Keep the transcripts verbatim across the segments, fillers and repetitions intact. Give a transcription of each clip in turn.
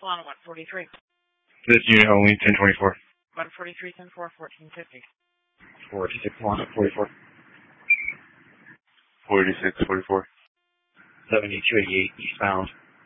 Solana one forty-three. This unit only, ten twenty-four. one forty-three, ten four, fourteen fifty. forty-six, Solana, forty-four. forty-six, forty-four. seventy-two eighty-eight, eastbound.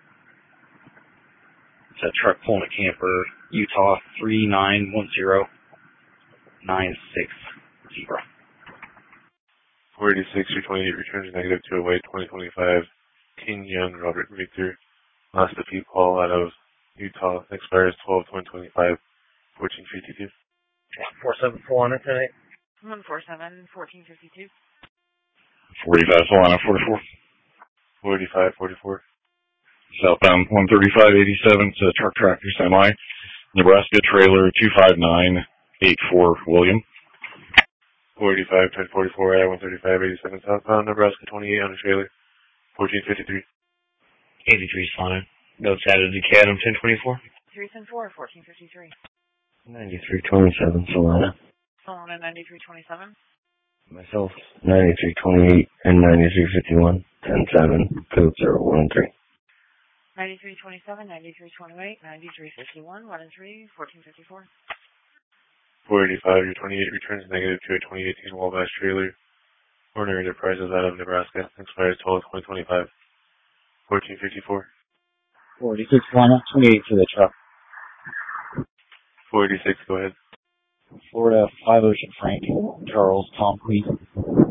It's a truck pulling a camper, Utah, three nine one zero nine six zero. forty-six, three twenty-eight, returns negative to away, twenty twenty-five. King Young, Robert Victor. Last of Paul out of Utah, expires twelve twenty twenty-five, fourteen fifty-two. four seven, Solana, tonight. one forty-seven, fourteen fifty-two. forty-five, Solana, forty-four. forty-five, forty-four. Southbound one thirty-five eighty-seven, it's a truck tractor semi. Nebraska trailer two five nine eight four, William. forty-five, ten forty-four, I one thirty-five eighty-seven, southbound, Nebraska twenty-eight on a trailer, fourteen fifty-three. eighty-three, Solana. Notes added to C A D M ten twenty-four. three ten four, fourteen fifty-three. ninety-three twenty-seven, Solana. Solana ninety-three twenty-seven. Myself, ninety-three twenty-eight and ninety-three fifty-one, ten seven, code zero one three. ninety-three twenty-seven, ninety-three twenty-eight, ninety-three fifty-one, one and three, fourteen fifty-four. four eighty-five, your twenty-eight returns negative to a twenty eighteen Wabash trailer. Warner Enterprises out of Nebraska, expires twelve twenty twenty-five, fourteen fifty-four. forty-six, Solana, twenty-eight for the truck. four eighty-six, go ahead. Florida, five Ocean Frank, Charles, Tom, please.